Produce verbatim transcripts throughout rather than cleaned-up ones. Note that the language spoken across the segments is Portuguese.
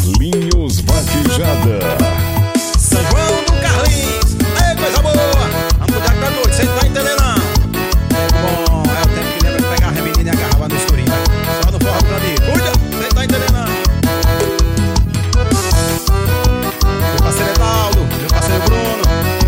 Carlinhos Vaquejada. São João do Carlinhos, ei, coisa boa. Vamos mudar que tá doido, cê tá entendendo não? Bom, é o tempo que lembra de pegar a menina e agarrava no escurinho, né? Só no forró pra mim, cuida, cê tá entendendo não? Meu parceiro Edaldo, meu parceiro Bruno.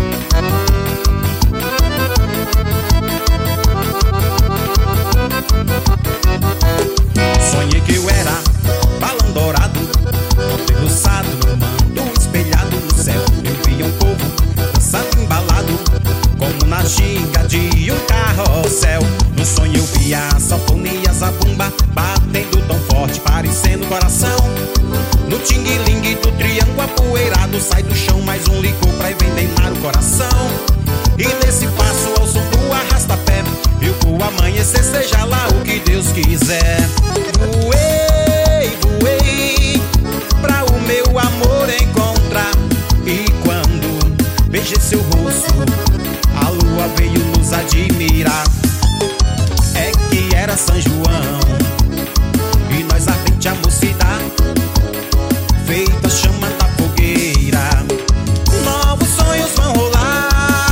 Sonhei que eu era balão dourado, debruçado no manto, espelhado no céu. Eu via um povo dançando embalado, como na ginga de um carrossel. No sonho eu via a sanfonia, a zabumba batendo tão forte, parecendo coração. No ting-ling do triângulo apoeirado, sai do chão mais um licor pra envenenar o coração. E nesse passo ao som do arrasta-pé, eu vou amanhecer, seja lá o que Deus quiser. Voei, voei, pra o meu amor encontrar. E quando beijei seu rosto, a lua veio nos admirar. É que era São João, e nós ardente a mocidade, feita a chama da fogueira. Novos sonhos vão rolar.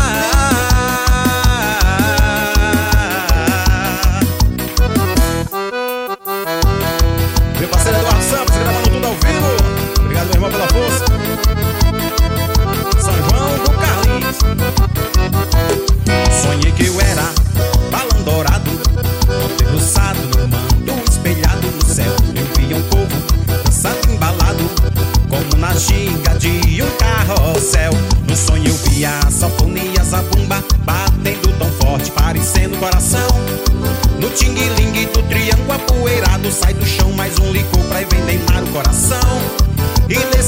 Meu parceiro Eduardo Santos, gravando tudo ao vivo. Obrigado, meu irmão, pela força. São João do Carlinhos. Sonhei que eu era balão dourado, debruçado no manto, espelhado no céu. Eu via um povo dançando embalado, como na ginga de um carrossel. No sonho eu via a sanfonia, a zabumba batendo tão forte, parecendo coração. No ting-ling do triângulo apoeirado, sai do chão mais um licor pra envenenar o coração. E